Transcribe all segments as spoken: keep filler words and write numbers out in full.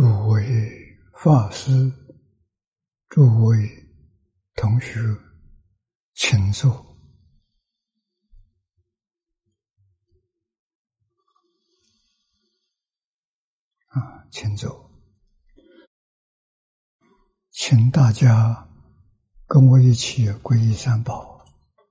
诸位法师，诸位同学，请坐。啊，请坐。请大家跟我一起皈依三宝。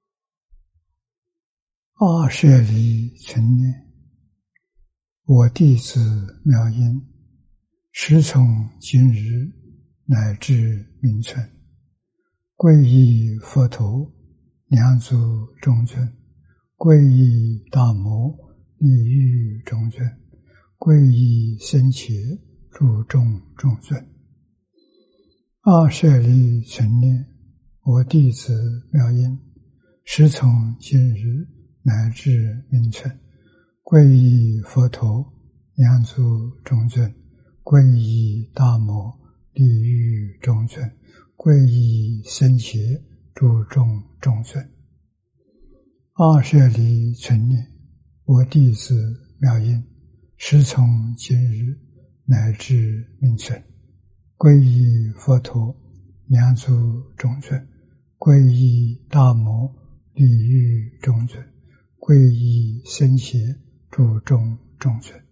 阿舍离存念，我弟子妙音，时从今日乃至明存，皈依佛陀，两足中尊；皈依大摩，利欲中尊；皈依僧伽，诸众中尊。阿舍离存念，我弟子妙音，时从今日乃至明存，皈依佛陀，两足中尊；皈依大摩，利欲中尊；皈依僧伽，诸众中尊。阿舍离存念，我弟子妙音，时从今日乃至明存，皈依佛陀，两足中尊；皈依大摩，利欲中尊；皈依僧伽，诸众中尊。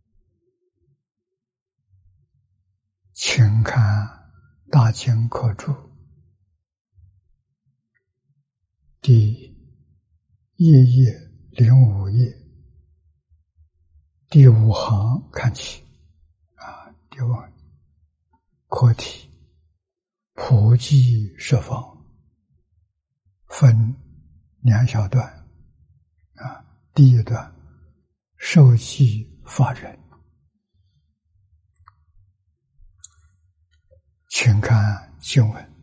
请看大经课注第一页零五页第五行看起啊，第五行课题普济十方，分两小段啊。第一段受记法人，请看经文。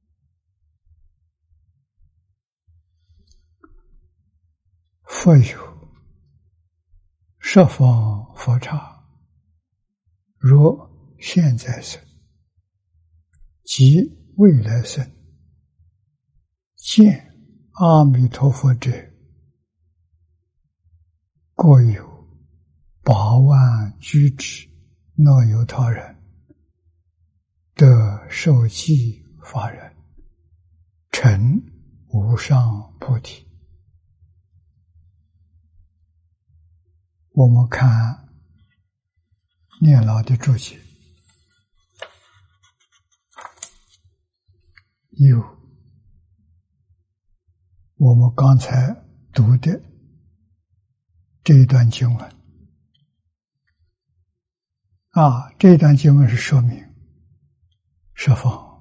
佛有十方佛刹，若现在生及未来生，见阿弥陀佛者，各有八万居之若有他人，得受记法人，成无上菩提。我们看念老的注解，有我们刚才读的这一段经文啊，这一段经文是说明十方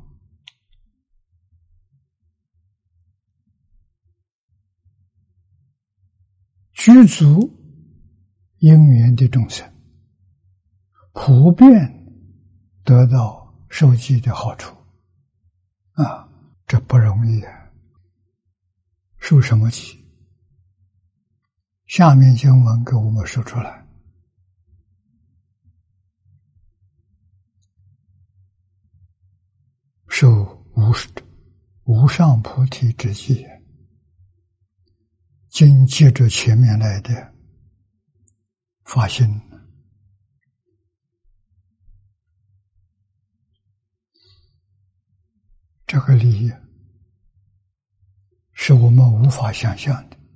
具足因缘的众生，普遍得到受记的好处啊，这不容易啊！受什么记？下面经文给我们说出来。受无无上菩提之记，经接着前面来的发心，这个利益是我们无法想象的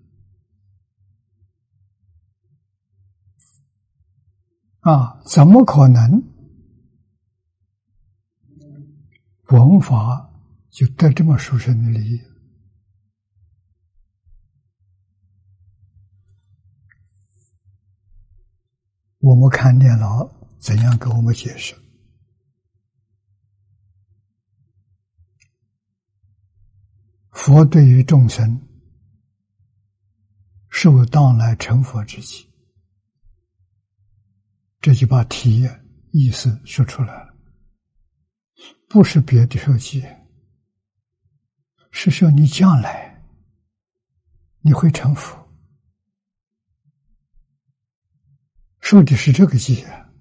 啊！怎么可能闻法就得这么殊胜的利益？我们看念老怎样给我们解释。佛对于众生受当来成佛之际，这就把题意思说出来了，不是别的受记，是说你将来你会成佛，受的是这个记啊。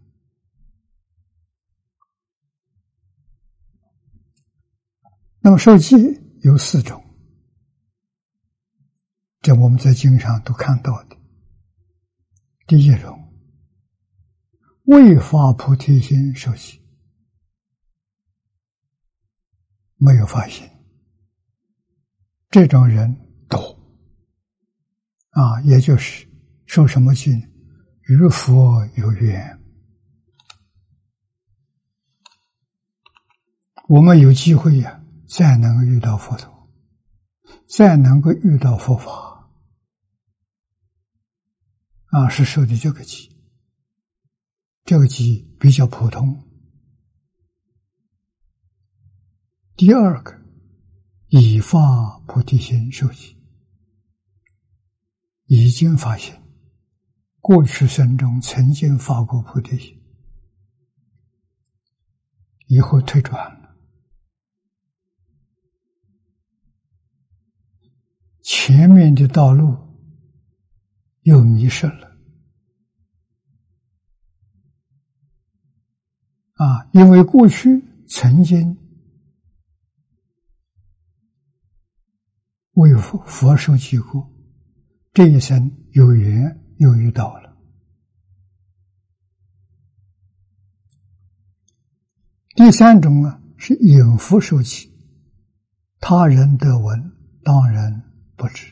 那么受记有四种，这我们在经上都看到的。第一种， 未发菩提心受记，没有发心，这种人多啊，也就是受什么记呢？与佛有缘。我们有机会呀、啊，再能够遇到佛陀，再能够遇到佛法，啊，是受的这个记。这个记比较普通。第二个，已发菩提心受记，已经发现过去生中曾经发过菩提心，以后退转了。前面的道路又迷失了啊！因为过去曾经为佛佛受记过，这一生有缘又遇到了。第三种啊，是隐伏受记，他人得闻，当然不知，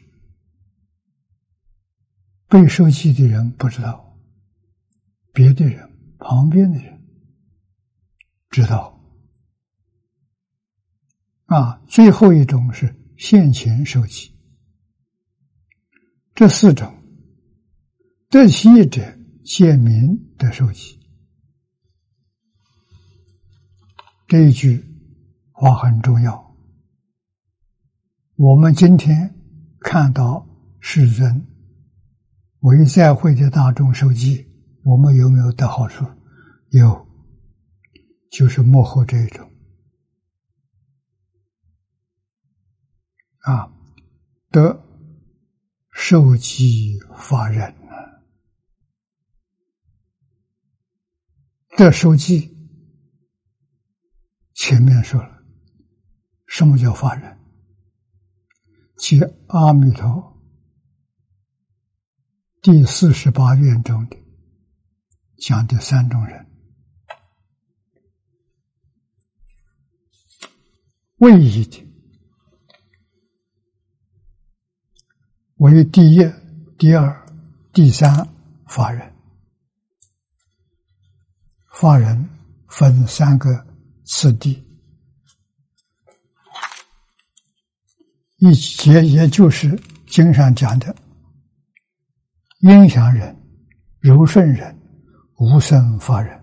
被受记的人不知道，别的人、旁边的人知道。啊，最后一种是现前受记。这四种，得其一者，见明得受记。这一句话很重要。我们今天看到世尊为在会的大众受记，我们有没有得好处？有，就是幕后这一种啊，得受记法忍啊，得受记。前面说了，什么叫法忍？即阿弥陀第四十八愿中的讲的三种人：位移的为第一、第二、第三法忍。法忍分三个次第，一节也就是经上讲的应祥忍、柔顺忍、无生法忍，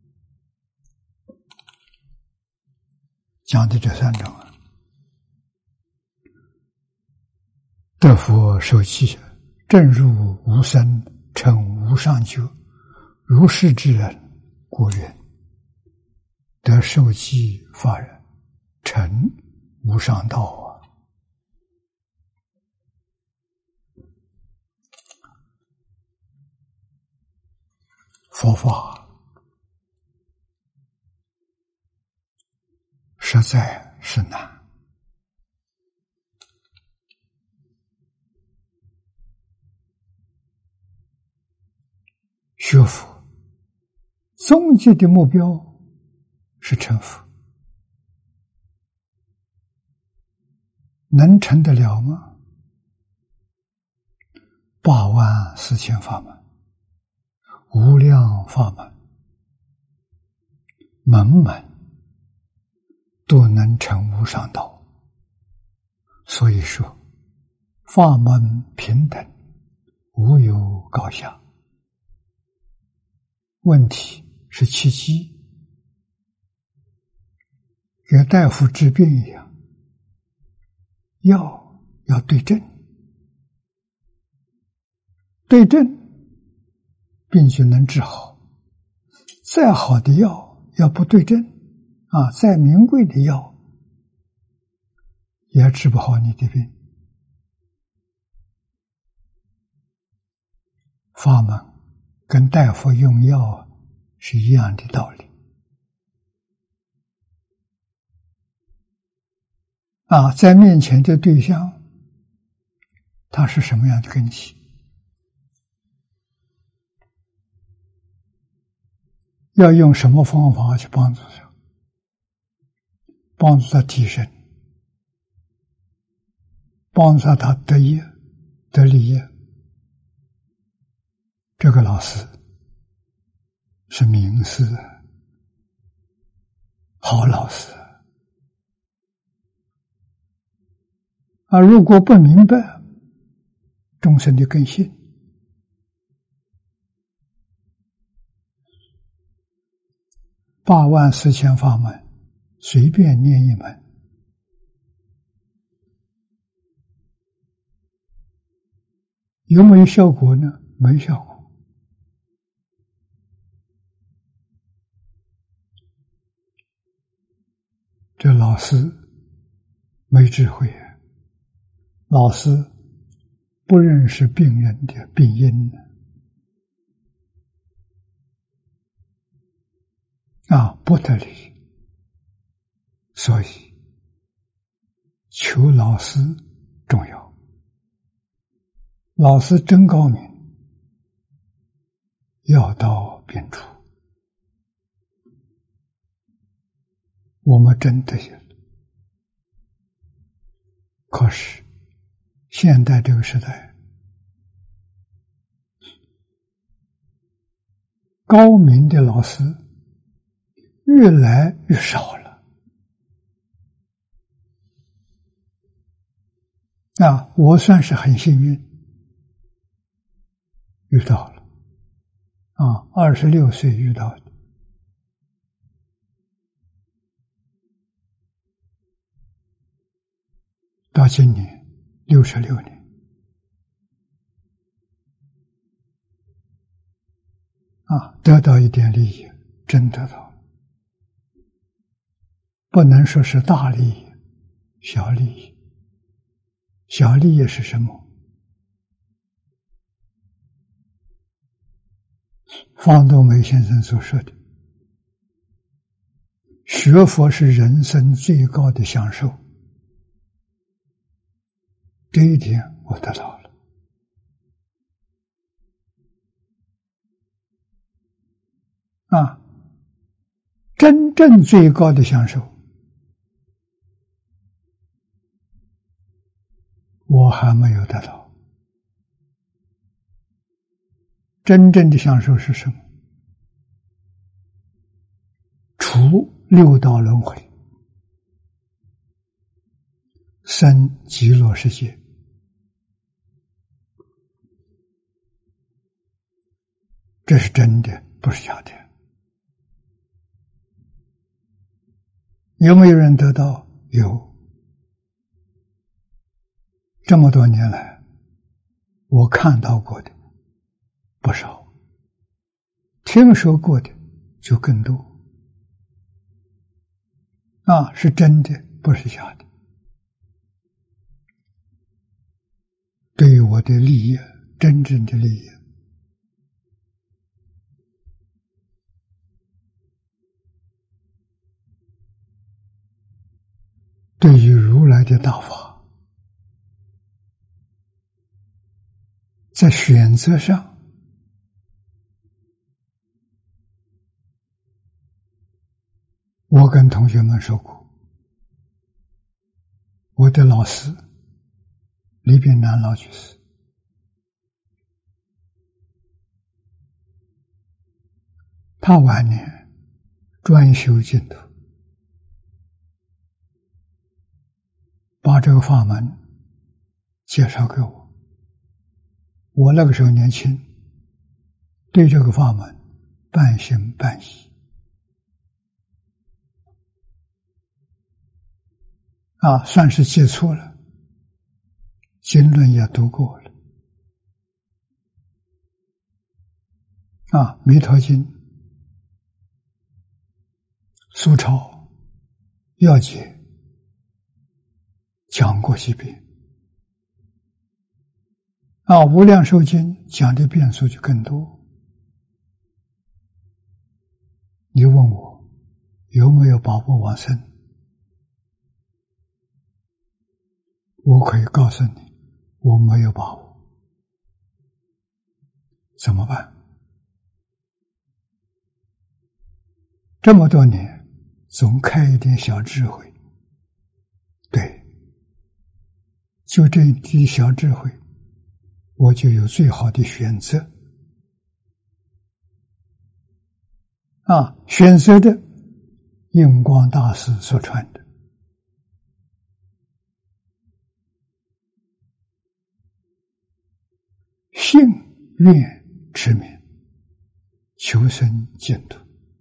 讲的这三种啊。得佛受记，正入无生，成无上究，如是之人，故曰得受记法忍，成无上道啊。佛法实在是难。学佛终极的目标是成佛，能成得了吗？八万四千法门，无量法门，门门都能成无上道。所以说，法门平等，无有高下。问题是契机，跟大夫治病一样，药要对症，对症病就能治好。再好的药要不对症啊，再名贵的药也治不好你的病。法门跟大夫用药是一样的道理啊，在面前的对象他是什么样的根基， 要用什么方法去帮助他？帮助他提升，帮助他得业、得利益。这个老师是名师，好老师啊！如果不明白众生的根性，八万四千法门，随便念一门，有没有效果呢？没效果。这老师没智慧，老师不认识病人的病因啊，不得力，所以求老师重要。老师真高明，药到病除。我们真的有，可是现代这个时代，高明的老师越来越少了。啊，我算是很幸运，遇到了。啊，二十六岁遇到的。到今年六十六年，啊，得到一点利益，真得到了，不能说是大利益，小利益。小利益是什么？方东梅先生所说的，学佛是人生最高的享受。这一点我得到了。啊，真正最高的享受，我还没有得到。真正的享受是什么？除六道轮回，生极乐世界。这是真的，不是假的。有没有人得到？有。这么多年来，我看到过的不少，听说过的就更多。啊，是真的，不是假的。对于我的利益，真正的利益，对于如来的大法，在选择上，我跟同学们说过，我的老师李炳南老居士，他晚年专修净土，把这个法门介绍给我。我那个时候年轻，对这个法门半信半疑。啊，算是接触了，经论也读过了。啊，弥陀经、苏超、要解讲过几遍。啊，无量寿经讲的遍数就更多。你问我有没有把握往生？我可以告诉你，我没有把握。怎么办？ 这么多年，总开一点小智慧。对，就这一滴小智慧，我就有最好的选择。啊，选择的印光大师所传的，信愿持名，求生净土，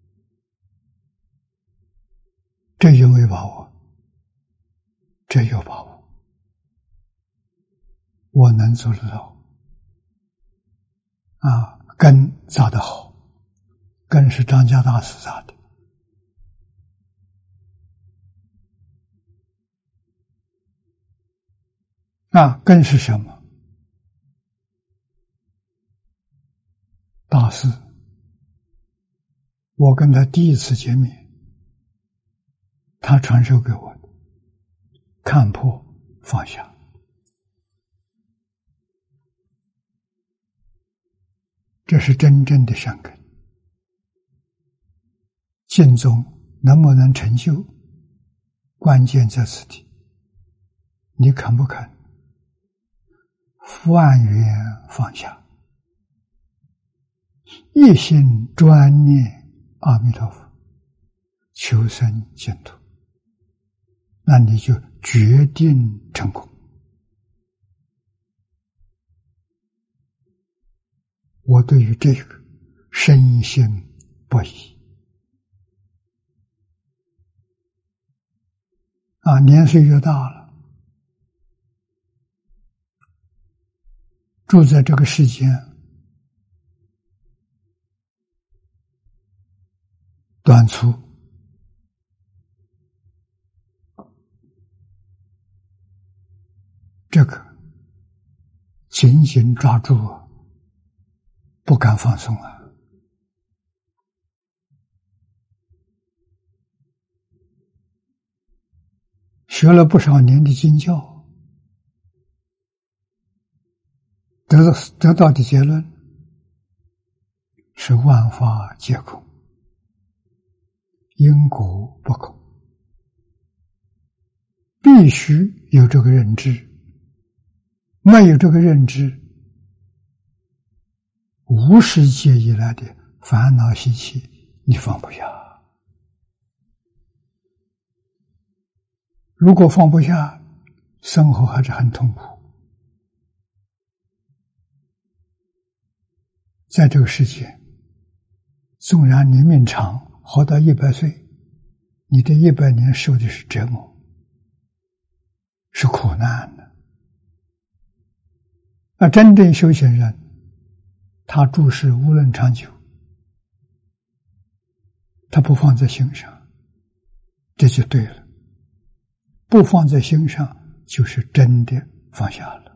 这有没有把握？这有把握，我能做得到。啊，根扎得好，根是张家大师扎的。啊，根是什么？大师，我跟他第一次见面，他传授给我的，看破放下。这是真正的善根。净宗能不能成就，关键在此地。你肯不肯万缘放下，一心专念阿弥陀佛，求生净土，那你就决定成功。我对于这个深信不疑。啊，年岁越大了，住在这个世间短促，这个紧紧抓住，不敢放松啊！学了不少年的经教，得到得到的结论是万法皆空，因果不空，必须有这个认知，没有这个认知，无始劫以来的烦恼习气你放不下。如果放不下，生活还是很痛苦。在这个世界，纵然你命长，活到一百岁，你这一百年受的是折磨，是苦难的。而真正修行人，他诸事无论长久，他不放在心上，这就对了。不放在心上，就是真的放下了，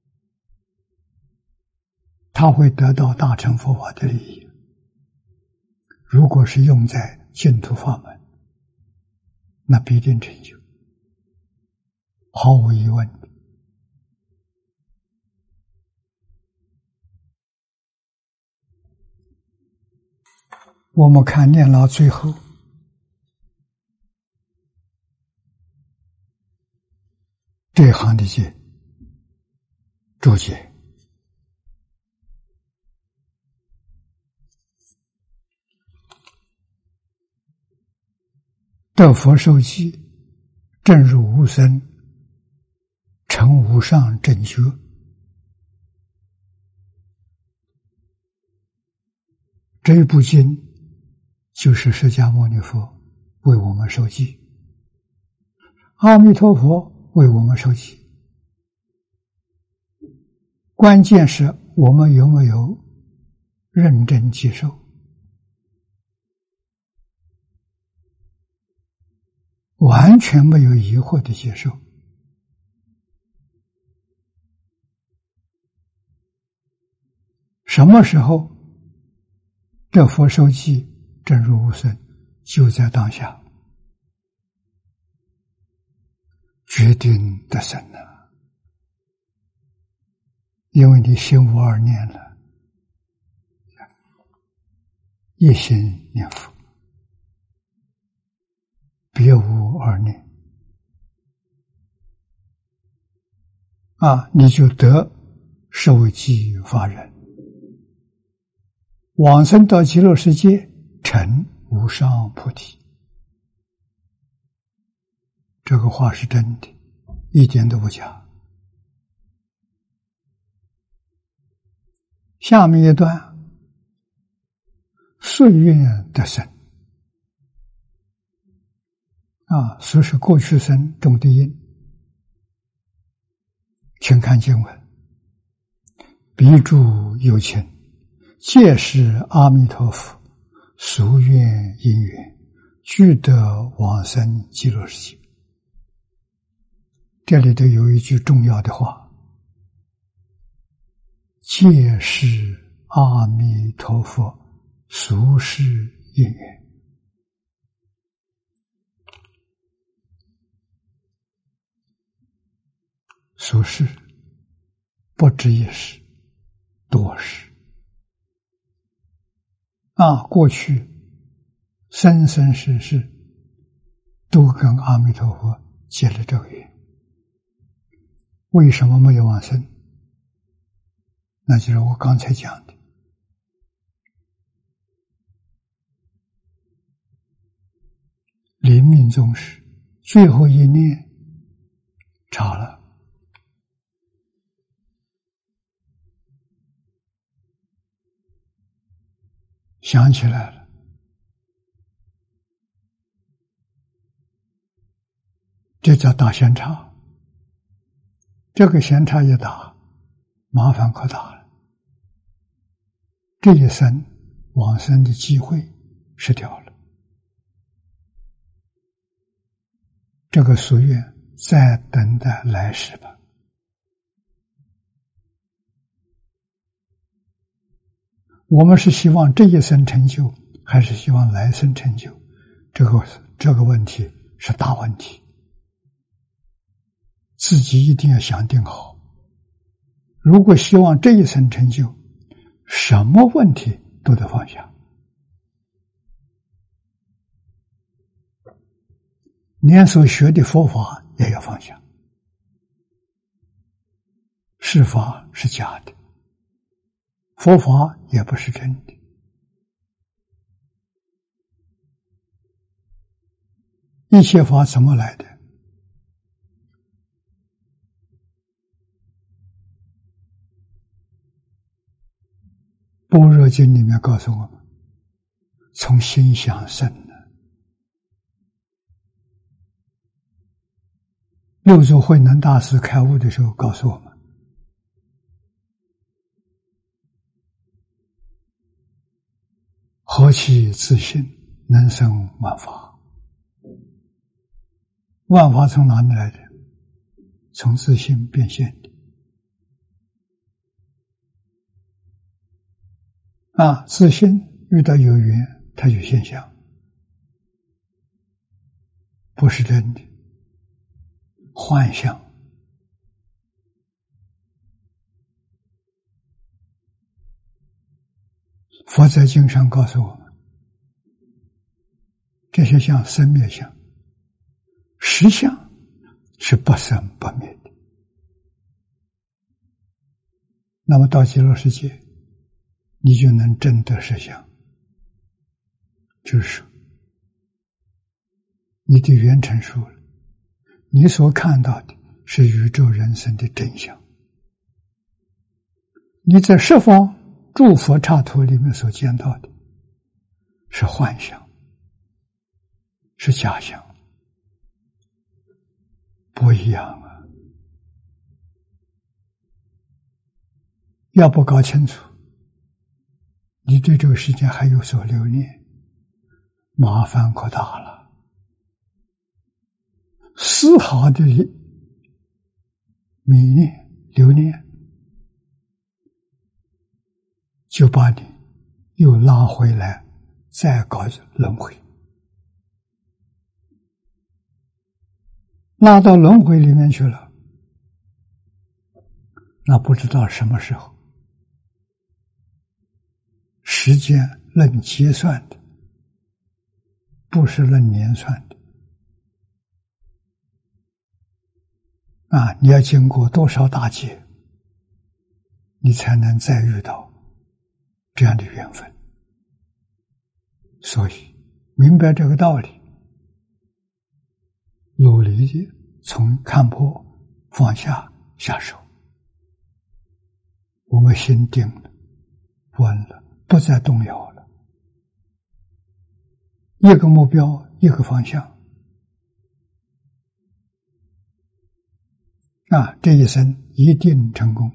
他会得到大乘佛法的利益。如果是用在净土法门，那必定成就，毫无疑问。我们看念老最后这一行的解注解，得佛受记，正入无生，成无上正觉。这一部经就是释迦牟尼佛为我们受记，阿弥陀佛为我们受记，关键是我们有没有认真接受。完全没有疑惑的接受，什么时候得佛受记，正入无生，就在当下，决定得生了。因为你心无二念了，一心念佛， 别无二念啊，你就得受记法忍，往生到极乐世界，成无上菩提。这个话是真的，一点都不假。下面一段，岁月得生啊，说是过去生中的因。请看经文，彼诸有情，皆是阿弥陀佛夙愿因缘，俱得往生极乐世界。这里头有一句重要的话，皆是阿弥陀佛夙世因缘。夙世不止一世，多世啊！过去生生世世都跟阿弥陀佛结了这个缘，为什么没有往生？那就是我刚才讲的，临命终时最后一念差了，想起来了，这叫大闲差。这个闲差一大，麻烦可大了。这一生往生的机会失掉了。这个夙愿再等待来世吧。我们是希望这一生成就，还是希望来生成就？这个这个问题是大问题，自己一定要想定好。如果希望这一生成就，什么问题都得放下，连所学的佛法也要放下。是法是假的，佛法也不是真的。一切法怎么来的？般若经里面告诉我们，从心想生的。六祖慧能大师开悟的时候告诉我们，何其自信，能生万法。万法从哪里来的？从自信变现的。啊，自信遇到有缘，它有现象，不是真的，幻象。佛在经上告诉我们，这些像生灭相，实相是不生不灭的。那么到极乐世界，你就能证得实相，就是说你的缘成熟了，你所看到的是宇宙人生的真相。你在十方诸佛刹土里面所见到的是幻象，是假象，不一样啊！要不搞清楚，你对这个世界还有所留恋，麻烦可大了。丝毫的迷恋、留恋，就把你又拉回来，再搞轮回，拉到轮回里面去了，那不知道什么时候。时间论结算的，不是论年算的， 啊，你要经过多少大劫，你才能再遇到这样的缘分。所以明白这个道理，努力的从看破放下下手，我们心定了，稳了，不再动摇了。一个目标，一个方向啊，这一生一定成功。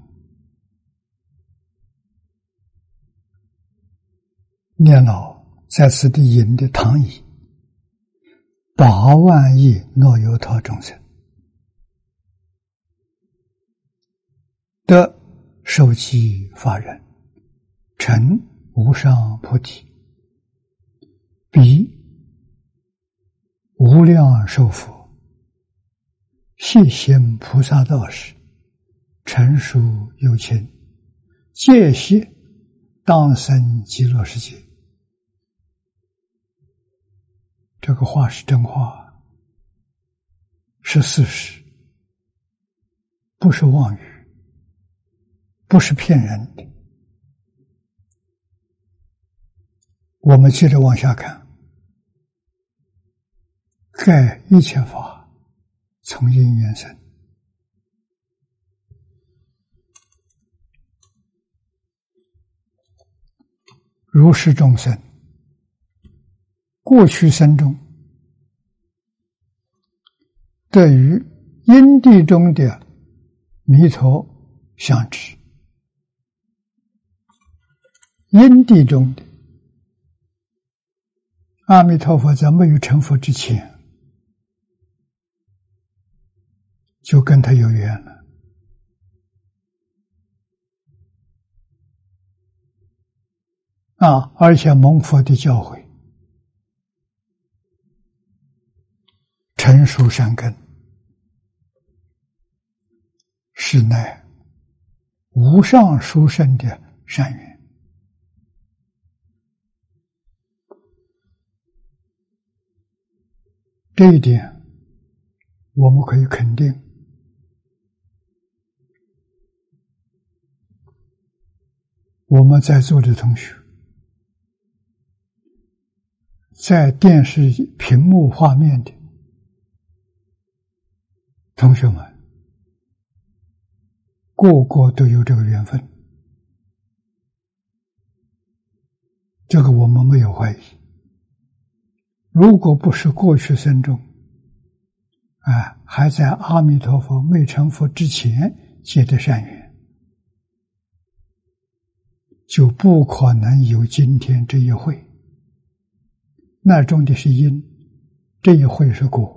念老在此地引的唐译，八万亿若由他众生得受其法忍，成无上菩提，彼无量寿佛细行菩萨道时，成熟有情，戒息当生极乐世界。这个话是真话，是事实，不是妄语，不是骗人的。我们接着往下看，盖一切法从因缘生，如是众生过去生中得于因地中的弥陀相知，因地中的阿弥陀佛在没有成佛之前就跟他有缘了啊！而且蒙佛的教诲，成熟善根，是乃无上殊胜的善缘。这一点我们可以肯定，我们在座的同学，在电视屏幕画面的同学们，个个都有这个缘分，这个我们没有怀疑。如果不是过去生中啊，还在阿弥陀佛没成佛之前结的善缘，就不可能有今天这一会。那种的是因，这一会是果。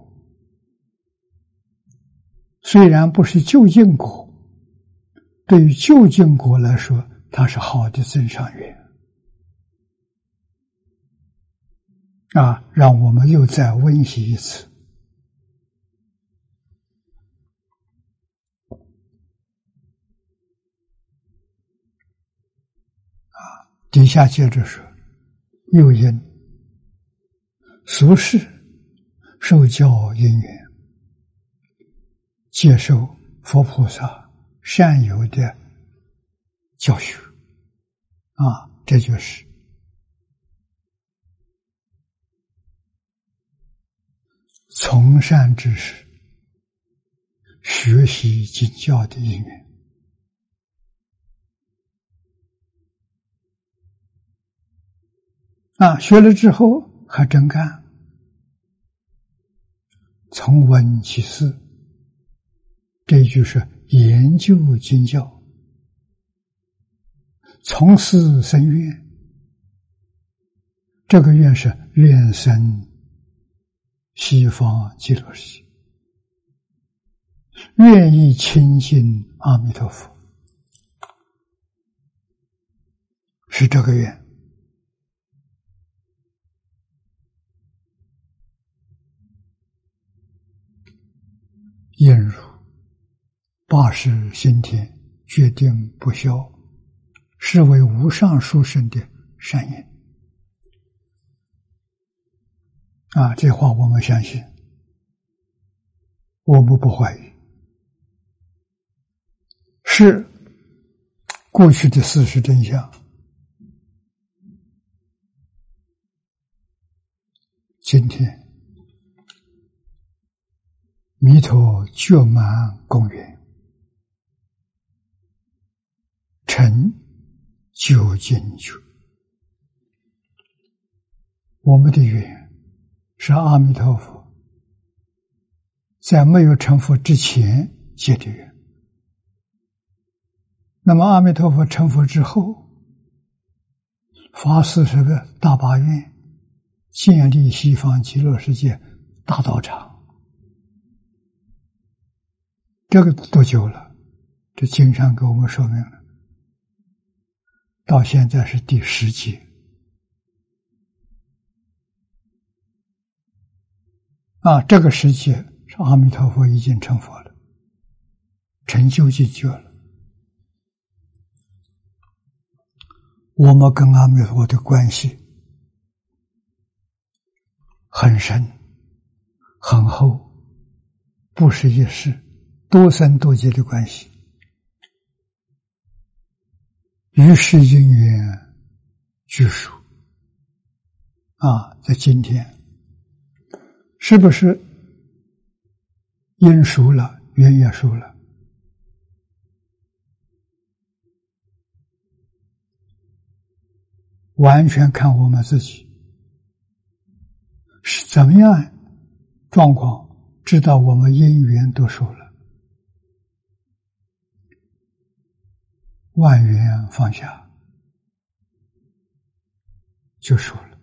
虽然不是究竟果，对于究竟果来说，它是好的增上缘啊！让我们又再温习一次啊！底下接着说，又因俗世受教因缘，接受佛菩萨善友的教学啊，这就是从善知识学习经教的因缘啊，学了之后还真干，从闻其事，这一句是研究经教，从事生愿，这个愿是愿生西方极乐世界，愿意亲近阿弥陀佛，是这个愿。应如八识心田决定不消，是为无上殊胜的善因啊！这话我们相信，我们不怀疑是过去的事实真相。今天弥陀觉满公园，成究竟觉。我们的缘是阿弥陀佛在没有成佛之前结的缘。那么阿弥陀佛成佛之后，发四十个大八愿，建立西方极乐世界大道场。这个多久了？这经上给我们说明了，到现在是第十届。啊，这个时期是阿弥陀佛已经成佛了，成就解决了。我们跟阿弥陀佛的关系很深很厚，不是一世，多生多劫的关系。于是因缘具数啊，在今天是不是因熟了，缘也熟了？完全看我们自己是怎么样状况，知道我们因缘都熟了，万缘放下就熟了，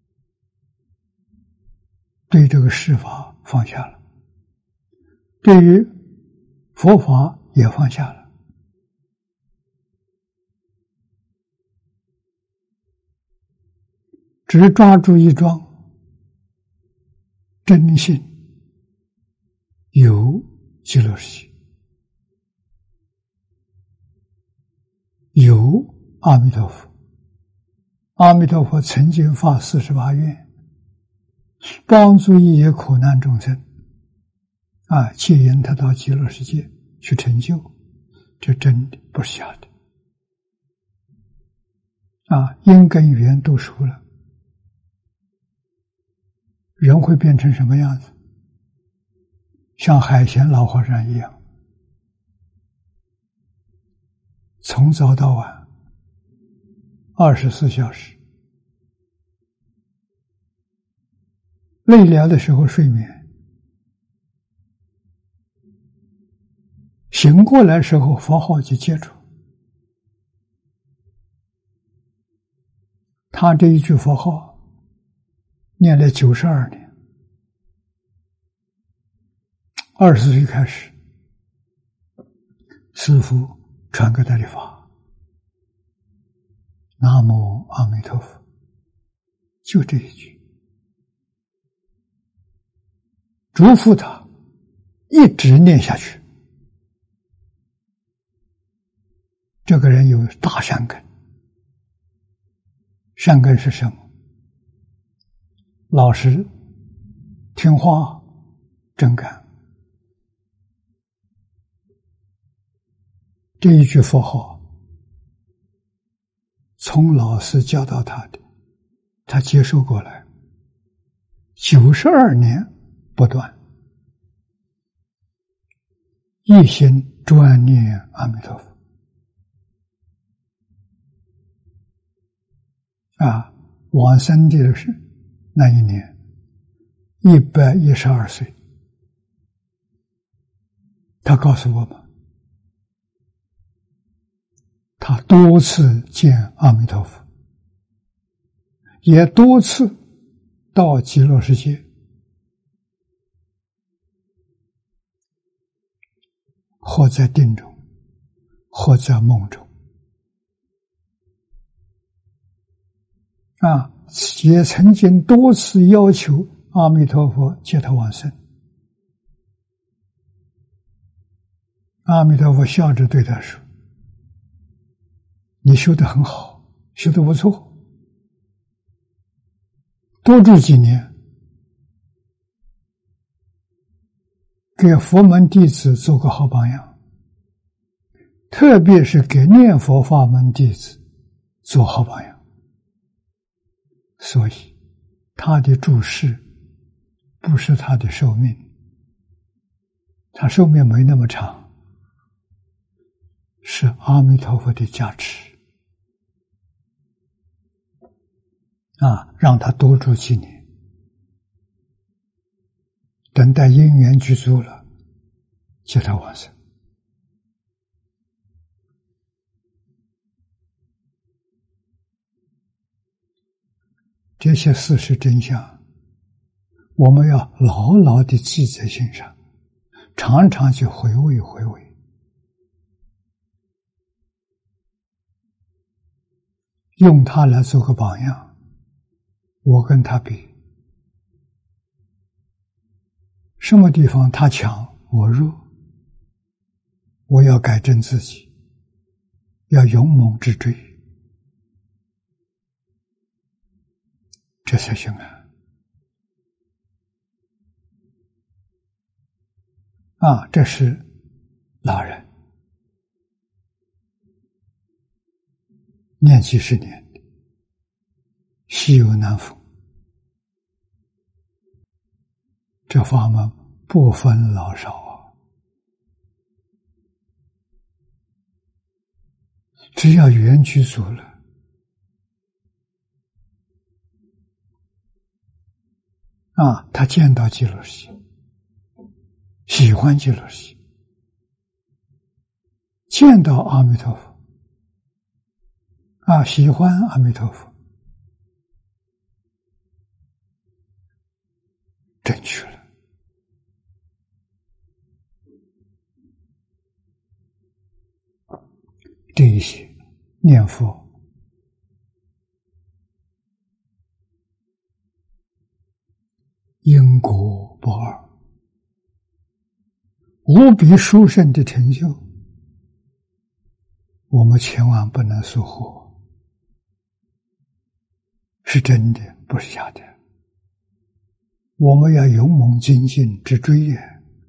对这个世法放下了，对于佛法也放下了。只抓住一桩真信，有极乐世界，有阿弥陀佛。阿弥陀佛曾经发四十八愿，帮助一切苦难众生啊，接引他到极乐世界去成就，这真的不是假的啊！因跟缘都熟了，人会变成什么样子？像海贤老和尚一样，从早到晚二十四小时，累了的时候睡眠，醒过来的时候佛号就接触。他这一句佛号念了九十二年，二十岁开始，师父传给他的法，南无阿弥陀佛，就这一句，嘱咐他一直念下去。这个人有大善根，善根是什么？老实、听话、真干。这一句佛号，从老师教导他的，他接受过来，九十二年不断，一心专念阿弥陀佛。啊，往生的是那一年一百一十二岁，他告诉我们，他多次见阿弥陀佛，也多次到极乐世界，或在定中，或在梦中，啊，也曾经多次要求阿弥陀佛接他往生。阿弥陀佛笑着对他说：“你修得很好，修得不错，多住几年，给佛门弟子做个好榜样。 特别是给念佛法门弟子做好榜样。所以他的住世不是他的寿命，他寿命没那么长，是阿弥陀佛的加持啊，让他多住几年，等待因缘具足了，叫他往生。这些事实真相，我们要牢牢地记在心上，常常去回味回味，用它来做个榜样。我跟他比，什么地方他强我弱，我要改正自己，要勇猛直追，这才行啊！啊，这是老人，念几十年的，稀有难逢。这法门不分老少啊，只要缘具足了，啊，他见到极乐世界，喜欢极乐世界，见到阿弥陀佛，啊，喜欢阿弥陀佛，正确了。这一些念佛因果不二，无比殊胜的成就，我们千万不能疏忽，是真的，不是假的。我们要勇猛精进之追也。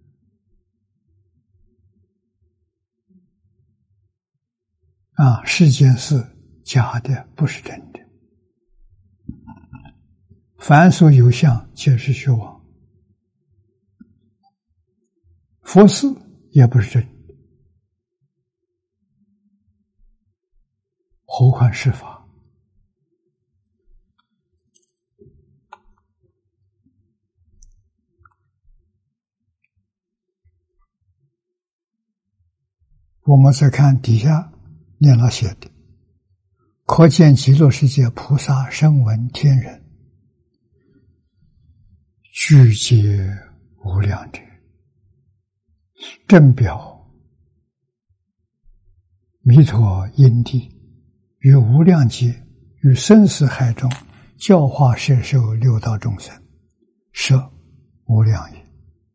啊，世间是假的，不是真的。凡所有相，皆是虚妄。佛事也不是真的，何况是法？我们再看底下念老写的，可见极乐世界菩萨声闻天人俱皆无量者，正表弥陀因地于无量劫与生死海中教化摄受六道众生，摄无量也。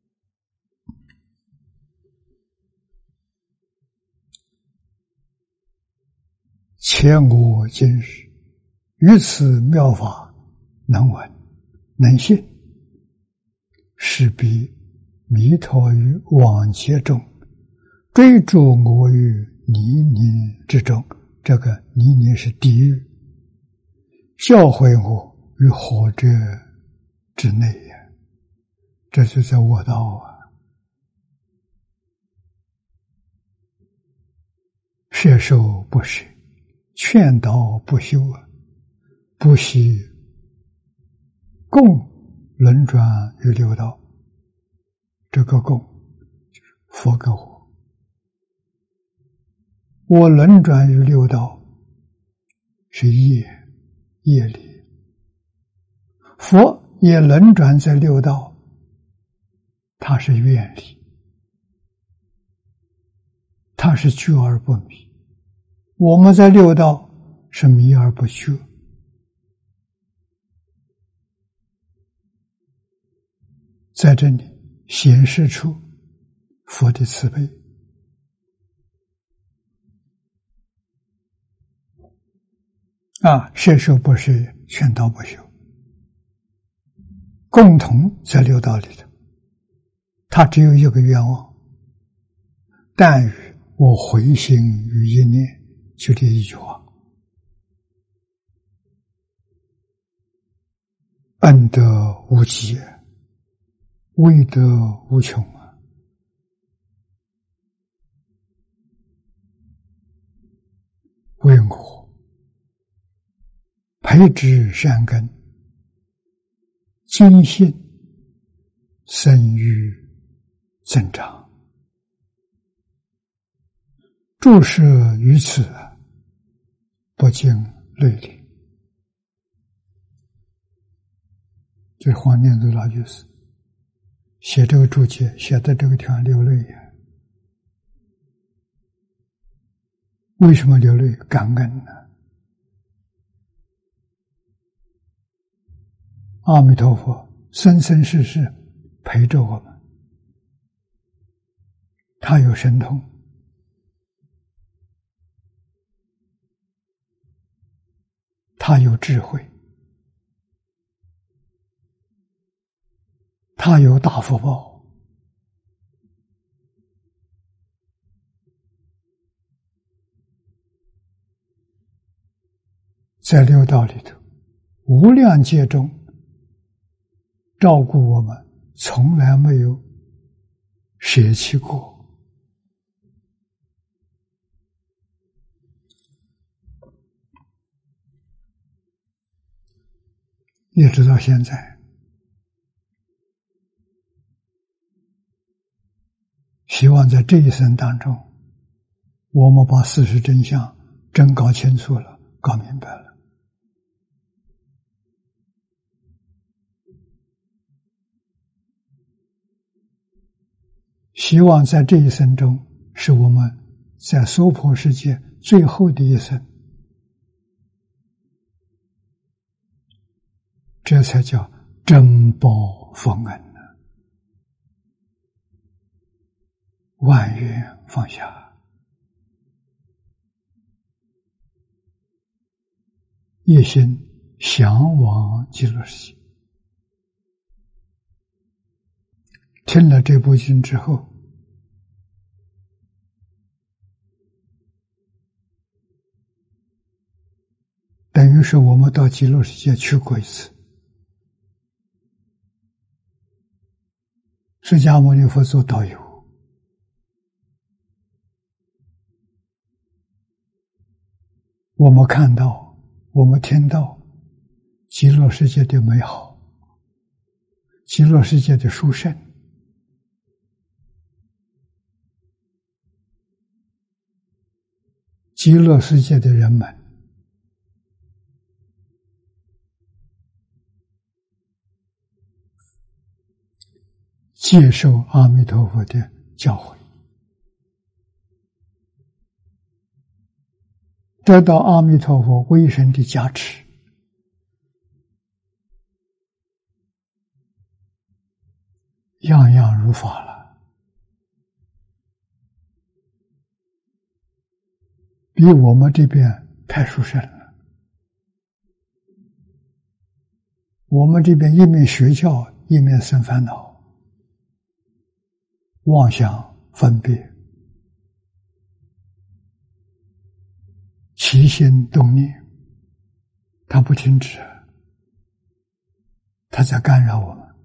前我今日于此妙法能闻能信，是彼弥陀于往劫中追逐我于泥泞之中，这个泥泞是地狱，教诲我于火者之内也，这就在我道啊。摄受不舍，劝导不休啊，不惜共轮转于六道。这个共就是佛给我，我轮转于六道是业业力，佛也轮转在六道，他是愿力，他是觉而不迷。我们在六道是迷而不觉，在这里显示出佛的慈悲。啊，摄受不舍，劝导不休，共同在六道里头，他只有一个愿望，但于我回心于一念，就这一句话，恩德无极，威德无穷啊！为我培植善根，精信生育增长，注释于此，不禁泪淋。这黄念祖老居士写这个注解，写的这个地方流泪呀。为什么流泪？感恩呢？阿弥陀佛生生世世陪着我们，他有神通，他有智慧，他有大福报，在六道里头，无量劫中照顾我们，从来没有舍弃过。一直到现在，希望在这一生当中，我们把事实真相真搞清楚了，搞明白了。希望在这一生中，是我们在娑婆世界最后的一生，这才叫珍宝丰恩呢，万缘放下，一心向往极乐世界。听了这部经之后，等于是我们到极乐世界去过一次。释迦牟尼佛做导游，我们看到，我们听到极乐世界的美好，极乐世界的殊胜，极乐世界的人们接受阿弥陀佛的教诲，得到阿弥陀佛威神的加持，样样如法了，比我们这边太殊胜了。我们这边一面学教，一面生烦恼，妄想分别，起心动念，它不停止，它在干扰我们。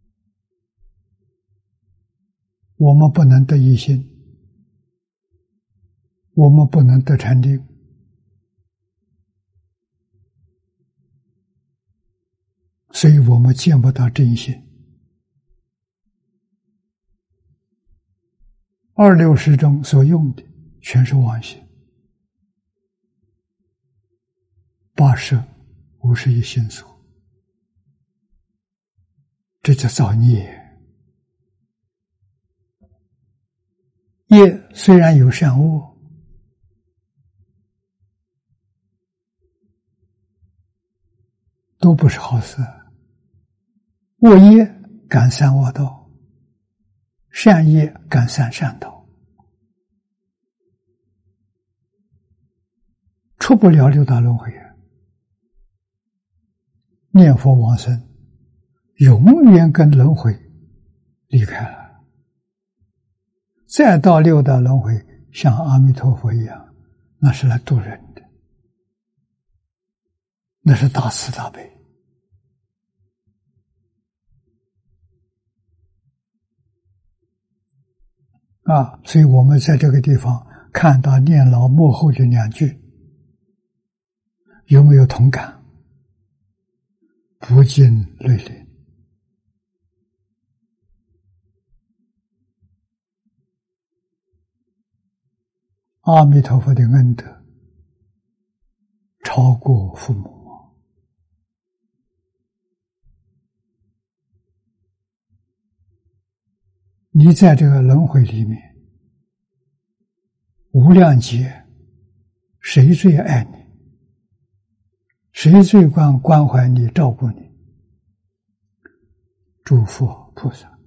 我们不能得一心，我们不能得禅定，所以我们见不到真心。二六识中所用的全是妄心，八识无是一心所，这叫造孽。业虽然有善恶，都不是好事。恶业感三恶道，善业感三善道，出不了六道轮回。念佛往生，永远跟轮回离开了，再到六道轮回， 像阿弥陀佛一样，那是来度人的，那是大慈大悲。啊，所以我们在这个地方看到念老幕后这两句，有没有同感？不禁泪淋。阿弥陀佛的恩德超过父母。你在这个轮回里面，无量劫，谁最爱你？谁最关关怀你、照顾你？诸佛菩萨，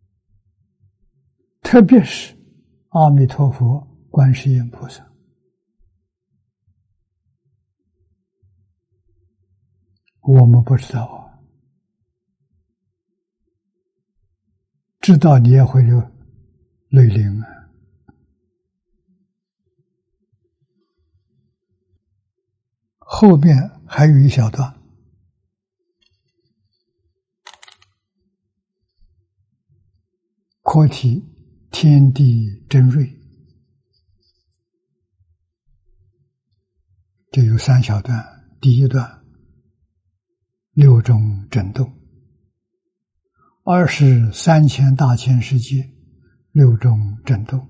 特别是阿弥陀佛、观世音菩萨。我们不知道啊，知道你也会流泪淋啊。后面还有一小段，阔题天地真瑞，就有三小段。第一段六种震动，二是三千大千世界六种震动，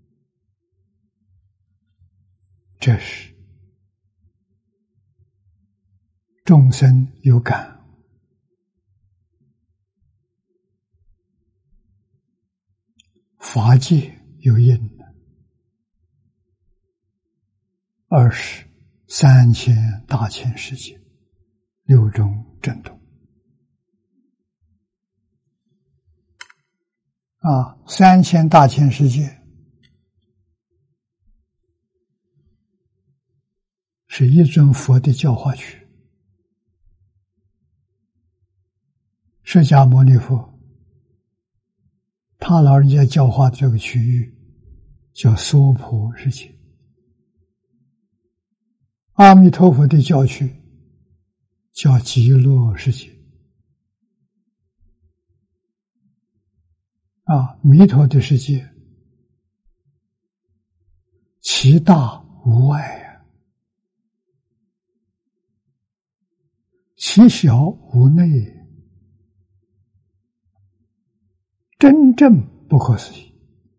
这是众生有感，法界有应。二是三千大千世界六种震动。啊，三千大千世界是一尊佛的教化区。释迦牟尼佛他老人家教化的这个区域叫娑婆世界，阿弥陀佛的教区叫极乐世界。啊，弥陀的世界其大无外啊，其小无内，真正不可思议。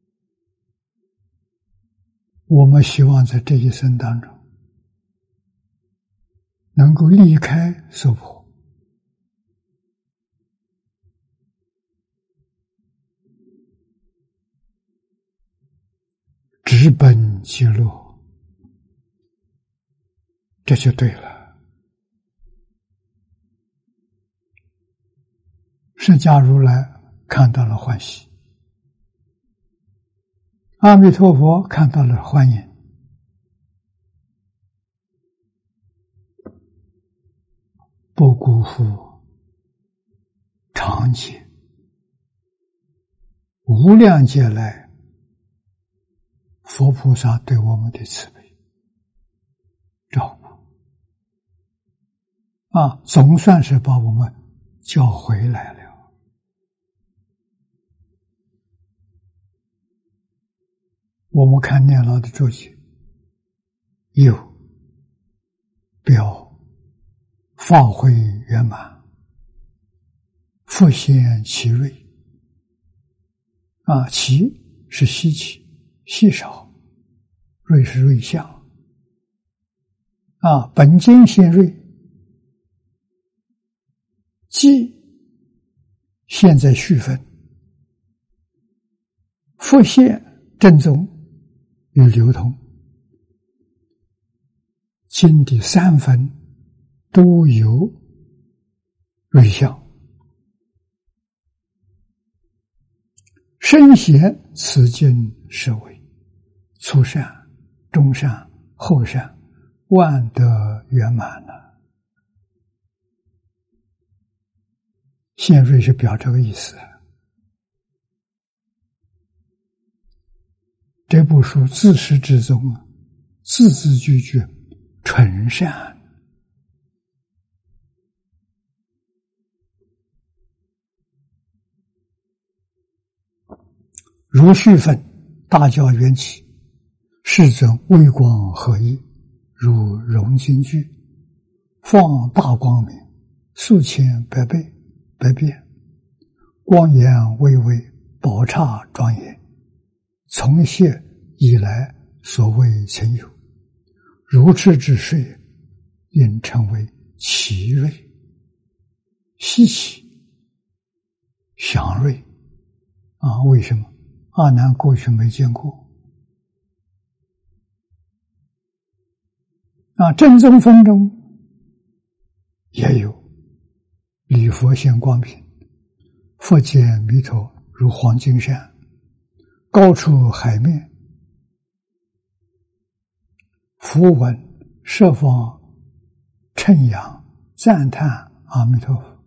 我们希望在这一生当中能够离开娑婆，直奔极乐，这就对了。释迦如来看到了欢喜，阿弥陀佛看到了欢迎，不辜负常劫无量劫来佛菩萨对我们的慈悲照顾啊，总算是把我们叫回来了。我们看念老的注解，有表法会圆满，复现其瑞啊，其是稀奇稀少，瑞是瑞相啊，本经现瑞，即现在续分，复现正宗与流通，经的三分都有瑞相，深显此经是为初善、中善、后善，万德圆满了。现瑞是表这个意思。 这部书自始至终啊，字字句句纯善。如虚分，大教缘起，世尊微光合一，如融金具，放大光明，数千百倍百变，光颜巍巍，宝刹庄严，从现以来所谓曾有，如赤之水，应称为奇瑞、稀奇、祥瑞啊！为什么？阿难过去没见过啊！正宗分中也有礼佛现光品，佛见弥陀如黄金山，高出海面，佛闻十方称扬赞叹阿弥陀佛，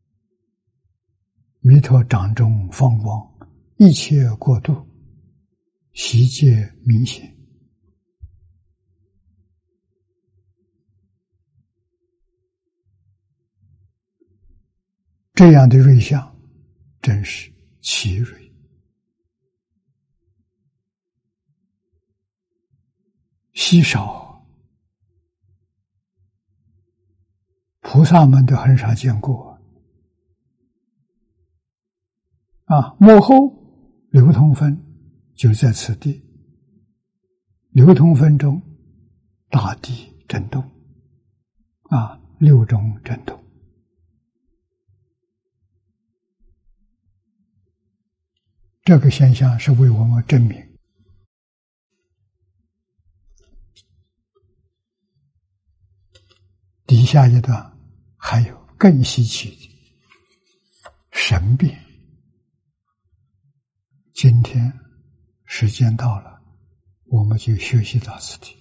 弥陀掌中放光，一切国度悉皆明显。这样的瑞相真是奇瑞，稀少，菩萨们都很少见过啊！幕后流通分就在此地，流通分中大地震动啊，六种震动。这个现象是为我们证明底下一段还有更稀奇的神变。今天时间到了，我们就学习到此地。